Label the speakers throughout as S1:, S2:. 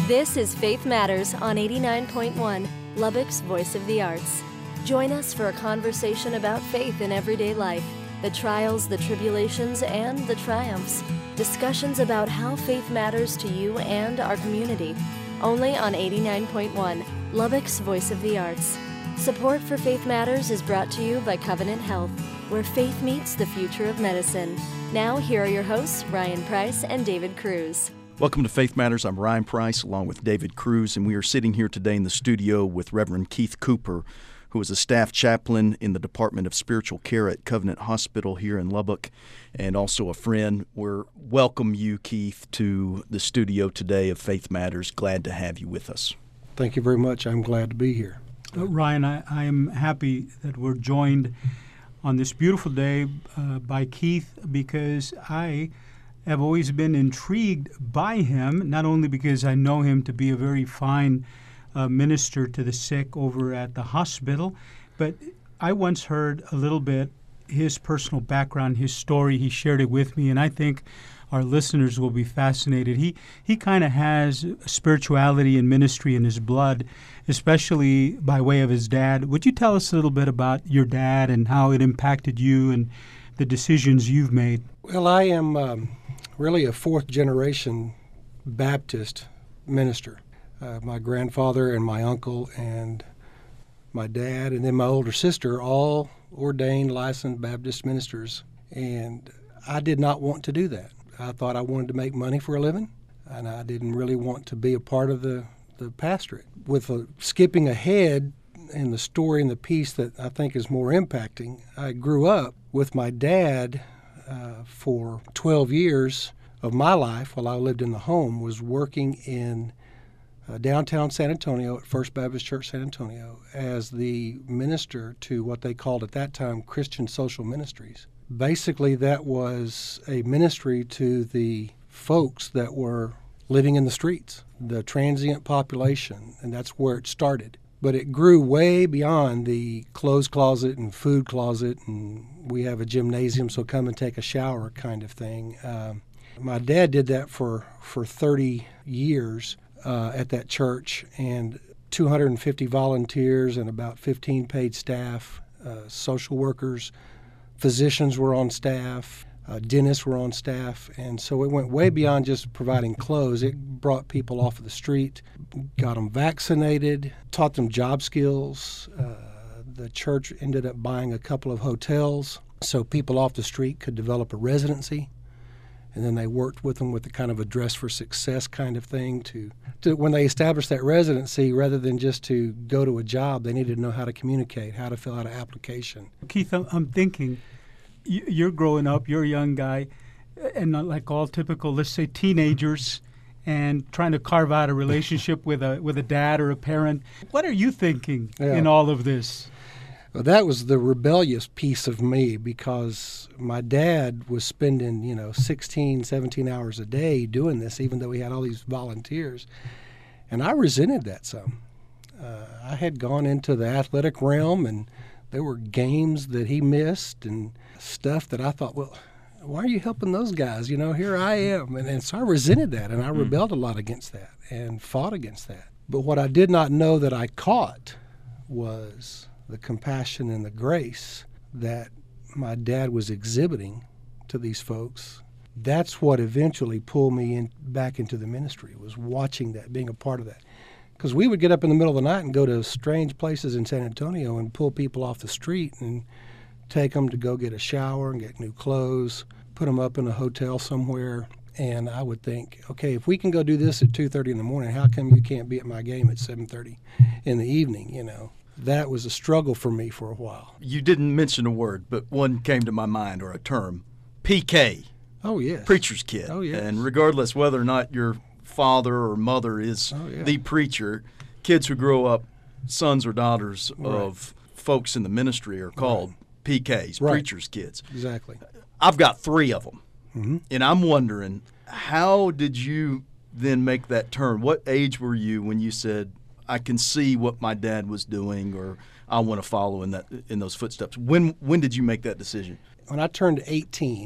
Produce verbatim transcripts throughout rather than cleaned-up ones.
S1: This is Faith Matters on eighty-nine point one, Lubbock's Voice of the Arts. Join us for a conversation about faith in everyday life, the trials, the tribulations, and the triumphs. Discussions about how faith matters to you and our community. Only on eighty-nine point one, Lubbock's Voice of the Arts. Support for Faith Matters is brought to you by Covenant Health, where faith meets the future of medicine. Now, here are your hosts, Ryan Price and David Cruz.
S2: Welcome to Faith Matters. I'm Ryan Price along with David Cruz, and we are sitting here today in the studio with Reverend Keith Cooper, who is a staff chaplain in the Department of Spiritual Care at Covenant Hospital here in Lubbock, and also a friend. We welcome you, Keith, to the studio today of Faith Matters. Glad to have you with us.
S3: Thank you very much. I'm glad to be here.
S4: Uh, Ryan, I, I am happy that we're joined on this beautiful day uh, by Keith, because I have always been intrigued by him, not only because I know him to be a very fine uh, minister to the sick over at the hospital, but I once heard a little bit his personal background, his story. He shared it with me, and I think our listeners will be fascinated. He he kind of has spirituality and ministry in his blood, especially by way of his dad. Would you tell us a little bit about your dad and how it impacted you and the decisions you've made?
S3: Well, I am um, really a fourth-generation Baptist minister. Uh, my grandfather and my uncle and my dad and then my older sister, all ordained, licensed Baptist ministers. And I did not want to do that. I thought I wanted to make money for a living, and I didn't really want to be a part of the, the pastorate. With a, skipping ahead in the story and the piece that I think is more impacting, I grew up with my dad uh, for twelve years of my life while I lived in the home, was working in uh, downtown San Antonio at First Baptist Church San Antonio as the minister to what they called at that time Christian Social Ministries. Basically, that was a ministry to the folks that were living in the streets, the transient population, and that's where it started. But it grew way beyond the clothes closet and food closet, and we have a gymnasium, so come and take a shower kind of thing. Um, my dad did that for, for thirty years uh, at that church, and two hundred fifty volunteers and about fifteen paid staff, uh, social workers, physicians were on staff, uh, dentists were on staff, and so it went way beyond just providing clothes. It brought people off of the street, got them vaccinated, taught them job skills. Uh, the church ended up buying a couple of hotels so people off the street could develop a residency, and then they worked with them with the kind of a dress for success kind of thing to, to when they established that residency, rather than just to go to a job, they needed to know how to communicate, how to fill out an application.
S4: Keith, I'm, I'm thinking, you're growing up, you're a young guy, and not like all typical, let's say, teenagers, and trying to carve out a relationship with a with a dad or a parent. What are you thinking yeah. in all of this?
S3: Well, that was the rebellious piece of me, because my dad was spending, you know, sixteen, seventeen hours a day doing this, even though he had all these volunteers. And I resented that some. Uh, I had gone into the athletic realm, and there were games that he missed and stuff that I thought, well, why are you helping those guys? You know, here I am. And, and so I resented that, and I rebelled a lot against that and fought against that. But what I did not know that I caught was the compassion and the grace that my dad was exhibiting to these folks. That's what eventually pulled me in back into the ministry, was watching that, being a part of that. Because we would get up in the middle of the night and go to strange places in San Antonio and pull people off the street and take them to go get a shower and get new clothes, put them up in a hotel somewhere. And I would think, okay, if we can go do this at two thirty in the morning, how come you can't be at my game at seven thirty in the evening, you know? That was a struggle for me for a while.
S2: You didn't mention a word, but one came to my mind, or a term, P K.
S3: Oh, yes.
S2: Preacher's kid.
S3: Oh, yes.
S2: And regardless whether or not your father or mother is
S3: oh, yeah.
S2: the preacher, kids who grow up sons or daughters
S3: right.
S2: of folks in the ministry are called right. P Ks,
S3: right.
S2: preacher's kids.
S3: Exactly.
S2: I've got three of them,
S3: mm-hmm.
S2: and I'm wondering, how did you then make that turn? What age were you when you said, I can see what my dad was doing, or I want to follow in that in those footsteps? When when did you make that decision?
S3: When I turned eighteen,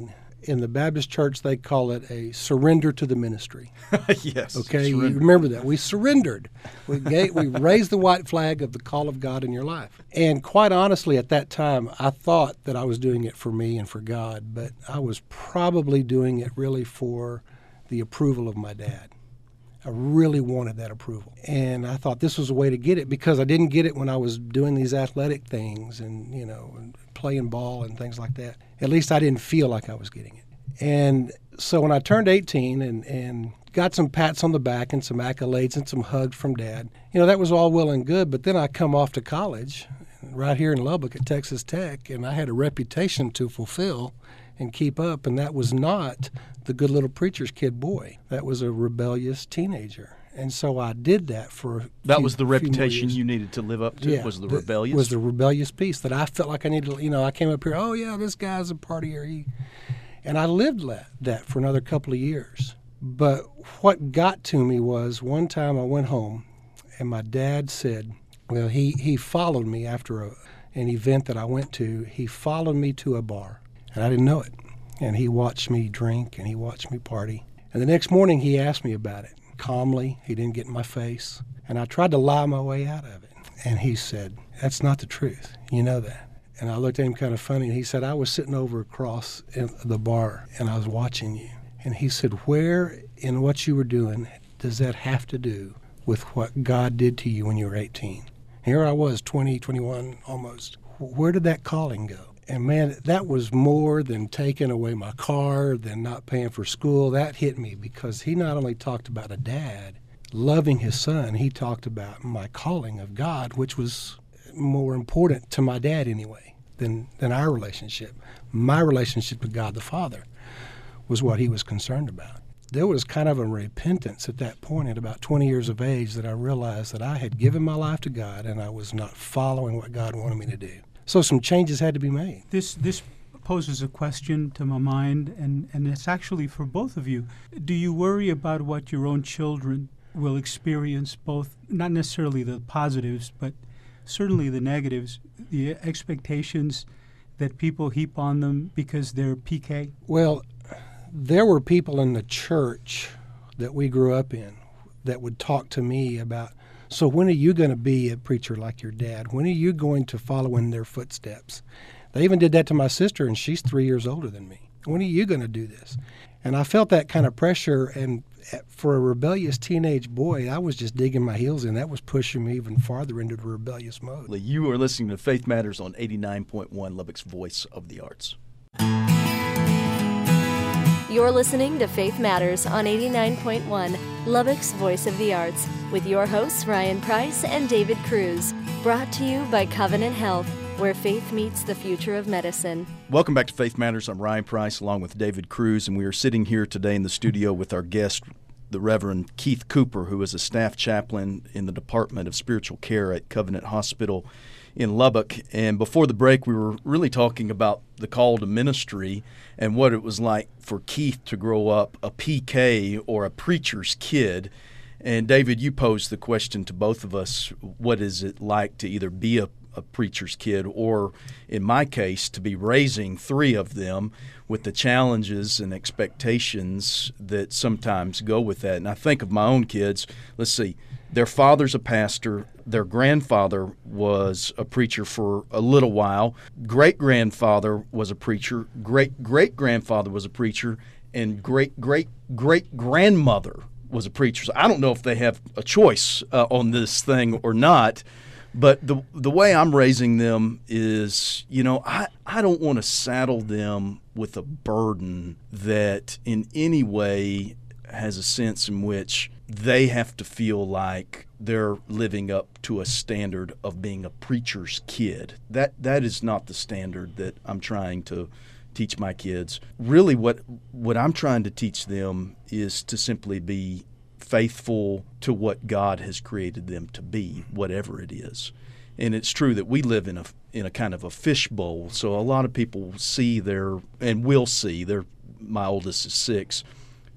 S3: In the Baptist church, they call it a surrender to the ministry.
S2: Yes.
S3: Okay,
S2: surrender.
S3: you remember that. We surrendered. We gave, we raised the white flag of the call of God in your life. And quite honestly, at that time, I thought that I was doing it for me and for God, but I was probably doing it really for the approval of my dad. I really wanted that approval. And I thought this was a way to get it, because I didn't get it when I was doing these athletic things and, you know, and playing ball and things like that. At least I didn't feel like I was getting it. And so when I turned eighteen and, and got some pats on the back and some accolades and some hugs from Dad, you know, that was all well and good. But then I come off to college right here in Lubbock at Texas Tech, and I had a reputation to fulfill and keep up, and that was not the good little preacher's kid boy. That was a rebellious teenager. And so I did that for a
S2: That
S3: few,
S2: was the
S3: few more
S2: reputation
S3: years.
S2: you needed to live up to?
S3: Yeah,
S2: was the
S3: that
S2: rebellious?
S3: Was the rebellious piece that I felt like I needed to, you know, I came up here, oh, yeah, this guy's a partier. He, and I lived that, that for another couple of years. But what got to me was one time I went home, and my dad said, well, he, he followed me after a, an event that I went to. He followed me to a bar, and I didn't know it. And he watched me drink, and he watched me party. And the next morning he asked me about it. Calmly, he didn't get in my face. And I tried to lie my way out of it. And he said, that's not the truth. You know that. And I looked at him kind of funny, and he said, I was sitting over across in the bar, and I was watching you. And he said, where in what you were doing does that have to do with what God did to you when you were eighteen? Here I was, twenty, twenty-one almost. Where did that calling go? And, man, that was more than taking away my car, than not paying for school. That hit me, because he not only talked about a dad loving his son, he talked about my calling of God, which was more important to my dad anyway than, than our relationship. My relationship with God the Father was what he was concerned about. There was kind of a repentance at that point at about twenty years of age that I realized that I had given my life to God and I was not following what God wanted me to do. So some changes had to be made.
S4: This this poses a question to my mind, and, and it's actually for both of you. Do you worry about what your own children will experience, both, not necessarily the positives, but certainly the negatives, the expectations that people heap on them because they're P K?
S3: Well, there were people in the church that we grew up in that would talk to me about, so when are you going to be a preacher like your dad? When are you going to follow in their footsteps? They even did that to my sister, and she's three years older than me. When are you going to do this? And I felt that kind of pressure, and for a rebellious teenage boy, I was just digging my heels in. That was pushing me even farther into the rebellious mode.
S2: You are listening to Faith Matters on eighty-nine point one, Lubbock's Voice of the Arts.
S1: You're listening to Faith Matters on eighty-nine point one, Lubbock's Voice of the Arts, with your hosts Ryan Price and David Cruz. Brought to you by Covenant Health, where faith meets the future of medicine.
S2: Welcome back to Faith Matters. I'm Ryan Price along with David Cruz, and we are sitting here today in the studio with our guest, the Reverend Keith Cooper, who is a staff chaplain in the Department of Spiritual Care at Covenant Hospital in Lubbock. And before the break, we were really talking about the call to ministry and what it was like for Keith to grow up a P K or a preacher's kid. And David, you posed the question to both of us, what is it like to either be a, a preacher's kid or, in my case, to be raising three of them with the challenges and expectations that sometimes go with that. And I think of my own kids. Let's see. Their father's a pastor. Their grandfather was a preacher for a little while. Great-grandfather was a preacher. Great-great-grandfather was a preacher. And great-great-great-grandmother was a preacher. So I don't know if they have a choice uh, on this thing or not. But the the way I'm raising them is, you know, I, I don't want to saddle them with a burden that in any way has a sense in which they have to feel like they're living up to a standard of being a preacher's kid. That that is not the standard that I'm trying to teach my kids. Really what what I'm trying to teach them is to simply be faithful to what God has created them to be, whatever it is. And it's true that we live in a in a kind of a fishbowl. So a lot of people see their and will see their my oldest is six.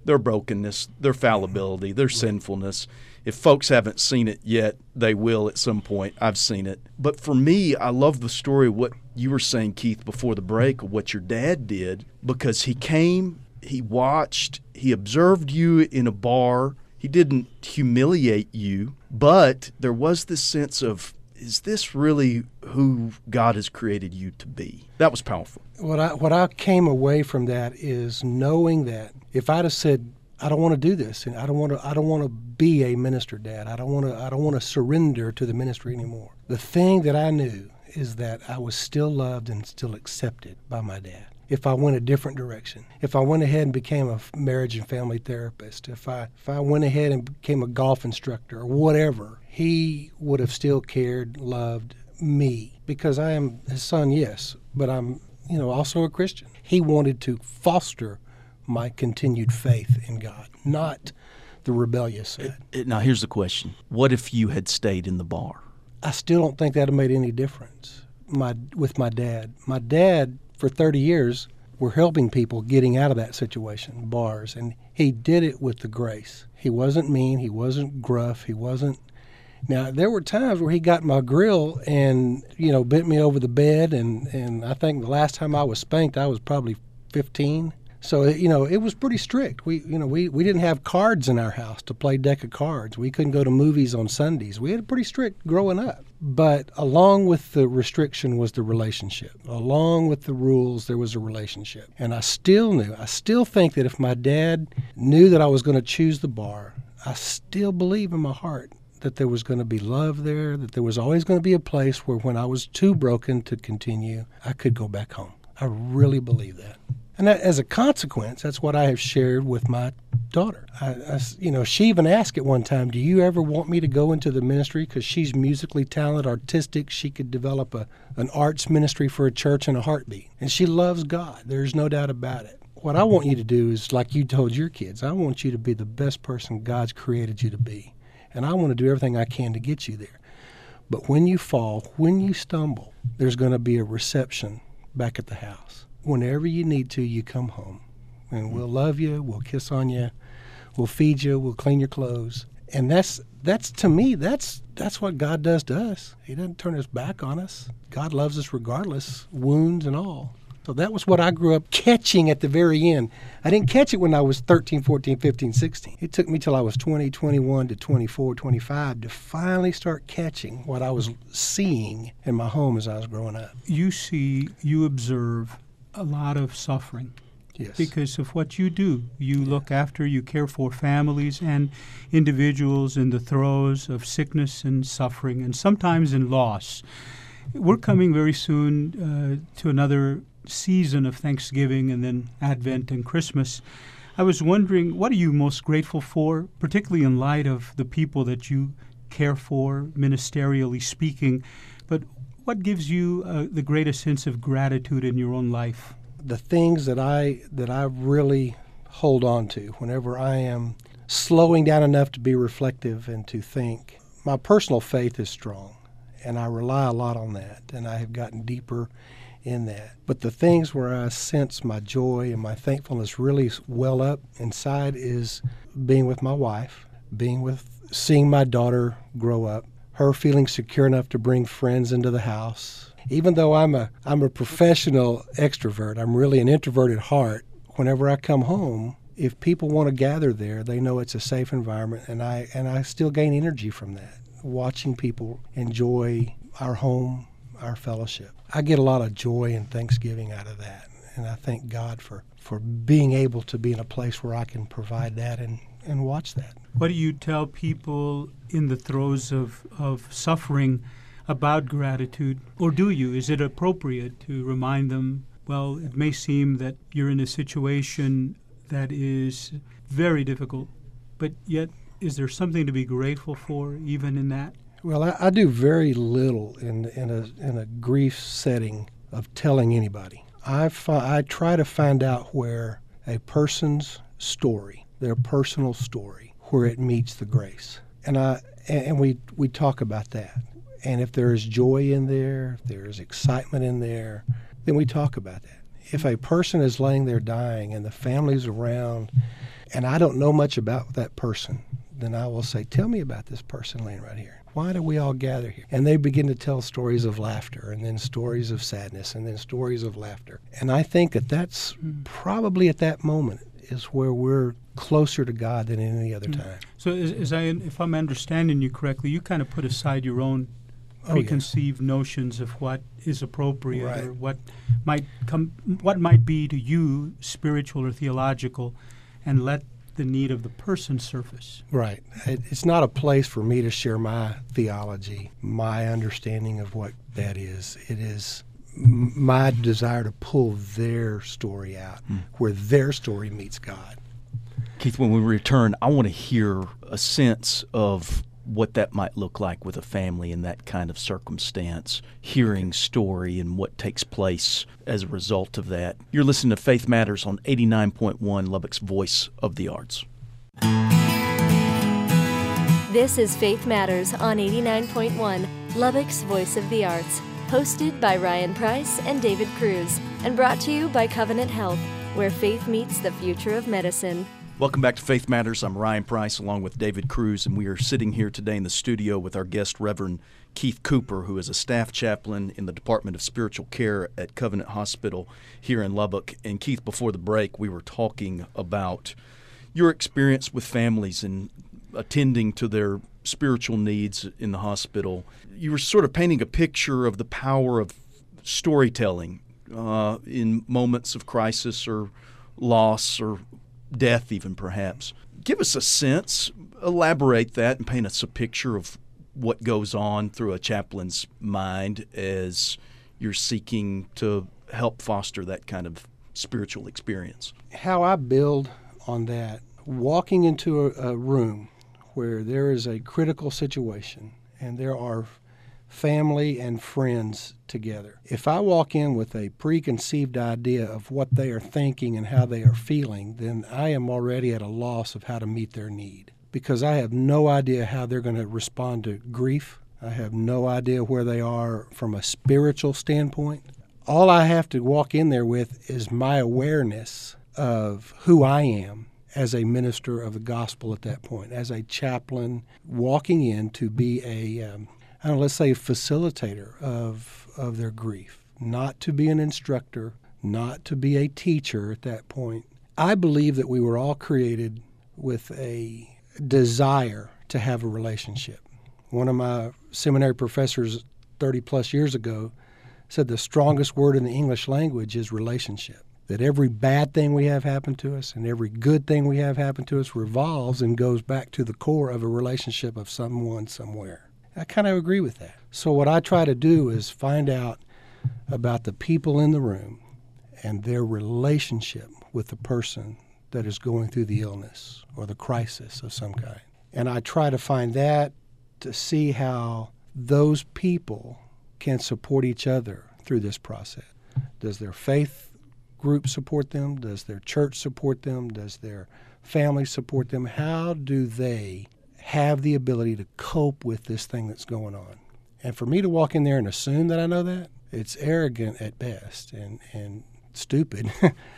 S2: their brokenness, their fallibility, their sinfulness. If folks haven't seen it yet, they will at some point. I've seen it. But for me, I love the story of what you were saying, Keith, before the break, of what your dad did, because he came, he watched, he observed you in a bar. He didn't humiliate you, but there was this sense of, is this really who God has created you to be? That was powerful.
S3: What I what I came away from that is knowing that if I'd have said, I don't want to do this, and I don't want to I don't want to be a minister, Dad. I don't want to I don't want to surrender to the ministry anymore. The thing that I knew is that I was still loved and still accepted by my dad. If I went a different direction, if I went ahead and became a marriage and family therapist, if I if I went ahead and became a golf instructor or whatever, he would have still cared, loved me, because I am his son, yes, but I'm, you know, also a Christian. He wanted to foster my continued faith in God, not the rebellious side.
S2: It, it, now, here's the question. What if you had stayed in the bar?
S3: I still don't think that would have made any difference my, with my dad. My dad, for thirty years, were helping people getting out of that situation, bars, and he did it with the grace. He wasn't mean. He wasn't gruff. He wasn't. Now, there were times where he got my grill and, you know, bent me over the bed, and, and I think the last time I was spanked, I was probably fifteen. So, you know, it was pretty strict. We, you know, we, we didn't have cards in our house to play deck of cards. We couldn't go to movies on Sundays. We had it pretty strict growing up. But along with the restriction was the relationship. Along with the rules, there was a relationship. And I still knew, I still think that if my dad knew that I was going to choose the bar, I still believe in my heart that there was going to be love there, that there was always going to be a place where when I was too broken to continue, I could go back home. I really believe that. And that, as a consequence, that's what I have shared with my daughter. I, I, you know, she even asked at one time, do you ever want me to go into the ministry? Because she's musically talented, artistic. She could develop a, an arts ministry for a church in a heartbeat. And she loves God. There's no doubt about it. What I want you to do is, like you told your kids, I want you to be the best person God's created you to be. And I want to do everything I can to get you there. But when you fall, when you stumble, there's going to be a reception back at the house. Whenever you need to, you come home. And we'll love you, we'll kiss on you, we'll feed you, we'll clean your clothes. And that's, that's to me, that's that's what God does to us. He doesn't turn his back on us. God loves us regardless, wounds and all. So that was what I grew up catching at the very end. I didn't catch it when I was thirteen, fourteen, fifteen, sixteen. It took me till I was twenty, twenty-one to twenty-four, twenty-five to finally start catching what I was seeing in my home as I was growing up.
S4: You see, you observe a lot of suffering.
S3: Yes.
S4: Because of what you do. You yeah. look after, you care for families and individuals in the throes of sickness and suffering, and sometimes in loss. We're coming very soon uh, to another season of Thanksgiving and then Advent and Christmas. I was wondering, what are you most grateful for, particularly in light of the people that you care for, ministerially speaking, but what gives you uh, the greatest sense of gratitude in your own life?
S3: The things that I that I really hold on to whenever I am slowing down enough to be reflective and to think, my personal faith is strong, and I rely a lot on that, and I have gotten deeper in that. But the things where I sense my joy and my thankfulness really well up inside is being with my wife, being with, seeing my daughter grow up, her feeling secure enough to bring friends into the house. Even though I'm a I'm a professional extrovert, I'm really an introverted heart. Whenever I come home, if people want to gather there, they know it's a safe environment, and I and I still gain energy from that, watching people enjoy our home, our fellowship. I get a lot of joy and thanksgiving out of that, and I thank God for, for being able to be in a place where I can provide that and, and watch that.
S4: What do you tell people in the throes of, of suffering about gratitude? Or do you? Is it appropriate to remind them, well, it may seem that you're in a situation that is very difficult, but yet is there something to be grateful for even in that?
S3: Well, I, I do very little in in a in a grief setting of telling anybody. I fi- I try to find out where a person's story, their personal story, where it meets the grace, and I and, and we we talk about that. And if there is joy in there, if there is excitement in there, then we talk about that. If a person is laying there dying and the family's around and I don't know much about that person, then I will say, tell me about this person laying right here. Why do we all gather here? And they begin to tell stories of laughter, and then stories of sadness, and then stories of laughter. And I think that that's mm. probably at that moment is where we're closer to God than any other mm. time.
S4: So as, as I, if I'm understanding you correctly, you kind of put aside your own preconceived oh, yeah. notions of what is appropriate
S3: right.
S4: or what might come, what might be to you spiritual or theological, and let the need of the person surface.
S3: Right. It, it's not a place for me to share my theology, my understanding of what that is. It is m- my desire to pull their story out, mm. where their story meets God.
S2: Keith, when we return, I want to hear a sense of what that might look like with a family in that kind of circumstance, hearing story and what takes place as a result of that. You're listening to Faith Matters on eighty-nine point one, Lubbock's Voice of the Arts.
S1: This is Faith Matters on eighty-nine point one, Lubbock's Voice of the Arts, hosted by Ryan Price and David Cruz, and brought to you by Covenant Health, where faith meets the future of medicine.
S2: Welcome back to Faith Matters. I'm Ryan Price along with David Cruz, and we are sitting here today in the studio with our guest, Reverend Keith Cooper, who is a staff chaplain in the Department of Spiritual Care at Covenant Hospital here in Lubbock. And Keith, before the break, we were talking about your experience with families and attending to their spiritual needs in the hospital. You were sort of painting a picture of the power of storytelling uh, in moments of crisis or loss or death even, perhaps. Give us a sense, elaborate that, and paint us a picture of what goes on through a chaplain's mind as you're seeking to help foster that kind of spiritual experience.
S3: How I build on that, walking into a, a room where there is a critical situation and there are family and friends together. If I walk in with a preconceived idea of what they are thinking and how they are feeling, then I am already at a loss of how to meet their need, because I have no idea how they're going to respond to grief. I have no idea where they are from a spiritual standpoint. All I have to walk in there with is my awareness of who I am as a minister of the gospel at that point, as a chaplain walking in to be a um, I don't know, let's say facilitator of of their grief, not to be an instructor, not to be a teacher at that point. I believe that we were all created with a desire to have a relationship. One of my seminary professors thirty plus years ago said the strongest word in the English language is relationship. That every bad thing we have happen to us and every good thing we have happen to us revolves and goes back to the core of a relationship of someone somewhere. I kind of agree with that. So what I try to do is find out about the people in the room and their relationship with the person that is going through the illness or the crisis of some kind. And I try to find that to see how those people can support each other through this process. Does their faith group support them? Does their church support them? Does their family support them? How do they have the ability to cope with this thing that's going on? And for me to walk in there and assume that I know that, it's arrogant at best and, and stupid,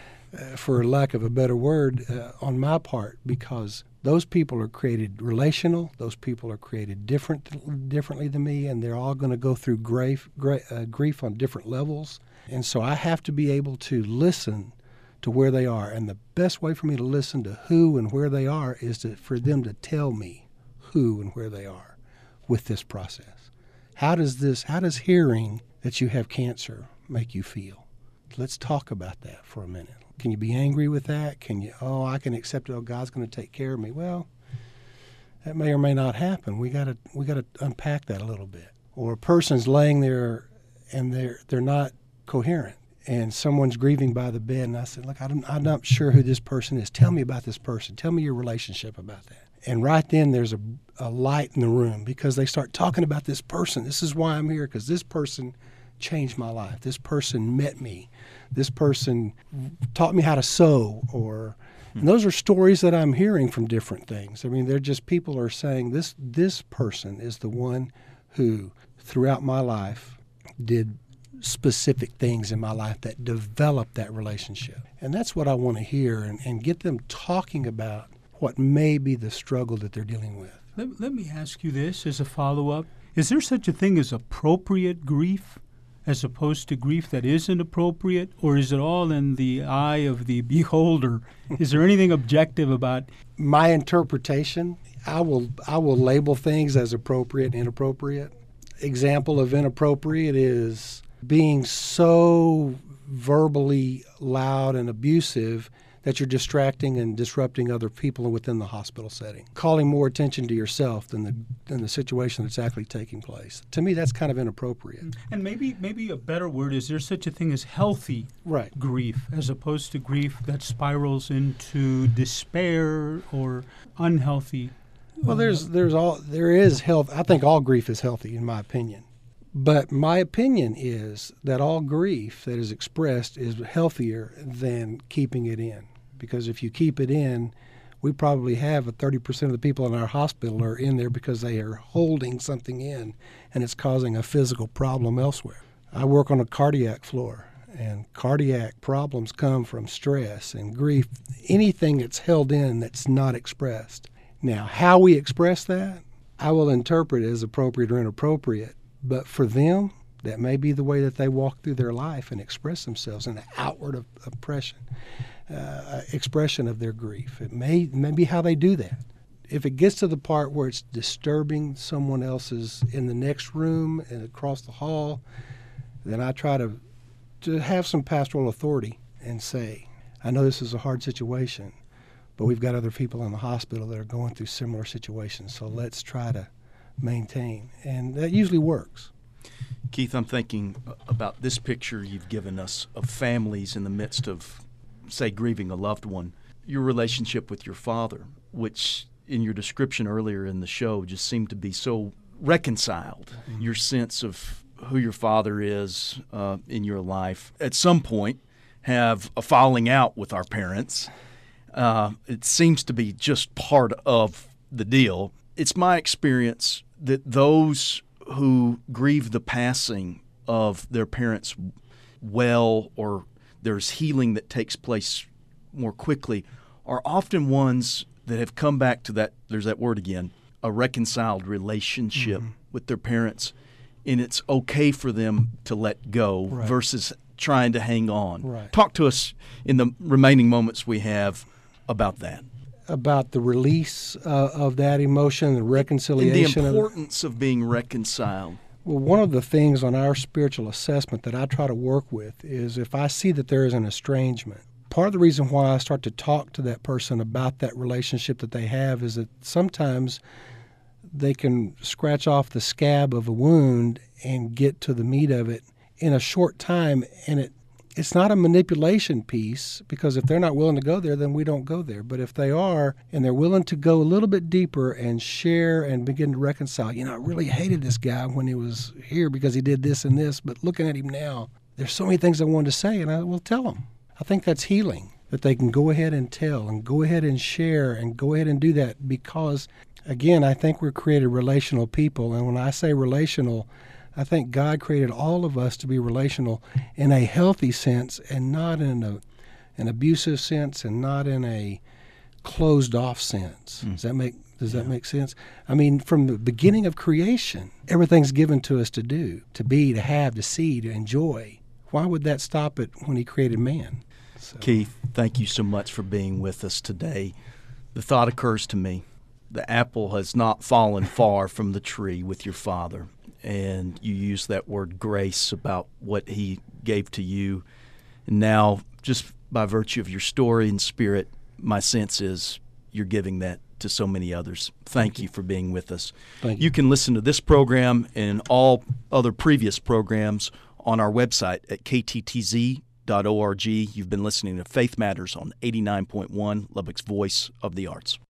S3: for lack of a better word, uh, on my part, because those people are created relational, those people are created different, differently than me, and they're all going to go through grief, grief, uh, grief on different levels. And so I have to be able to listen to where they are. And the best way for me to listen to who and where they are is to, for them to tell me who and where they are with this process. How does this, how does hearing that you have cancer make you feel? Let's talk about that for a minute. Can you be angry with that? Can you, oh, I can accept it, oh, God's going to take care of me. Well, that may or may not happen. We got to we got to unpack that a little bit. Or a person's laying there and they're they're not coherent, and someone's grieving by the bed, and I said, look, I'm, I'm not sure who this person is. Tell me about this person. Tell me your relationship about that. And right then there's a, a light in the room, because they start talking about this person. This is why I'm here, because this person changed my life. This person met me. This person taught me how to sew. Or and those are stories that I'm hearing from different things. I mean, they're just people are saying this this person is the one who throughout my life did specific things in my life that developed that relationship. And that's what I want to hear and, and get them talking about what may be the struggle that they're dealing with.
S4: Let, let me ask you this as a follow-up. Is there such a thing as appropriate grief as opposed to grief that isn't appropriate, or is it all in the eye of the beholder? Is there anything objective about
S3: my interpretation? I will I will label things as appropriate and inappropriate. Example of inappropriate is being so verbally loud and abusive that you're distracting and disrupting other people within the hospital setting, calling more attention to yourself than the than the situation that's actually taking place. To me, that's kind of inappropriate.
S4: And maybe maybe a better word is there's such a thing as healthy
S3: right.
S4: grief, as opposed to grief that spirals into despair or unhealthy.
S3: Well, there's there's all there is health. I think all grief is healthy, in my opinion. But my opinion is that all grief that is expressed is healthier than keeping it in. Because if you keep it in, we probably have a thirty percent of the people in our hospital are in there because they are holding something in, and it's causing a physical problem elsewhere. I work on a cardiac floor, and cardiac problems come from stress and grief, anything that's held in that's not expressed. Now, how we express that, I will interpret as appropriate or inappropriate. But for them, that may be the way that they walk through their life and express themselves in an outward of oppression, uh, expression of their grief. It may, may be how they do that. If it gets to the part where it's disturbing someone else's in the next room and across the hall, then I try to, to have some pastoral authority and say, I know this is a hard situation, but we've got other people in the hospital that are going through similar situations, so let's try to maintain, and that usually works.
S2: Keith, I'm thinking about this picture you've given us of families in the midst of, say, grieving a loved one. Your relationship with your father, which in your description earlier in the show just seemed to be so reconciled. Mm-hmm. Your sense of who your father is uh, in your life. At some point, have a falling out with our parents. Uh, it seems to be just part of the deal. It's my experience that those who grieve the passing of their parents well, or there's healing that takes place more quickly, are often ones that have come back to that, there's that word again, a reconciled relationship mm-hmm. with their parents, and it's okay for them to let go right. versus trying to hang on.
S3: Right.
S2: Talk to us in the remaining moments we have about that.
S3: About the release uh, of that emotion, the reconciliation.
S2: And the importance of, of being reconciled.
S3: Well, one of the things on our spiritual assessment that I try to work with is if I see that there is an estrangement, part of the reason why I start to talk to that person about that relationship that they have is that sometimes they can scratch off the scab of a wound and get to the meat of it in a short time, and it It's not a manipulation piece, because if they're not willing to go there, then we don't go there. But if they are, and they're willing to go a little bit deeper and share and begin to reconcile, you know, I really hated this guy when he was here because he did this and this, but looking at him now, there's so many things I wanted to say, and I will tell them. I think that's healing, that they can go ahead and tell and go ahead and share and go ahead and do that because, again, I think we're created relational people. And when I say relational, I think God created all of us to be relational in a healthy sense and not in a, an abusive sense and not in a closed-off sense. Mm. Does that make Does yeah. that make sense? I mean, from the beginning of creation, everything's given to us to do, to be, to have, to see, to enjoy. Why would that stop it when he created man? So.
S2: Keith, thank you so much for being with us today. The thought occurs to me, the apple has not fallen far from the tree with your father. And you use that word grace about what he gave to you. And now, just by virtue of your story and spirit, my sense is you're giving that to so many others. Thank, Thank you. you for being with us.
S3: Thank you.
S2: You can listen to this program and all other previous programs on our website at k t t z dot org. You've been listening to Faith Matters on eighty-nine point one, Lubbock's Voice of the Arts.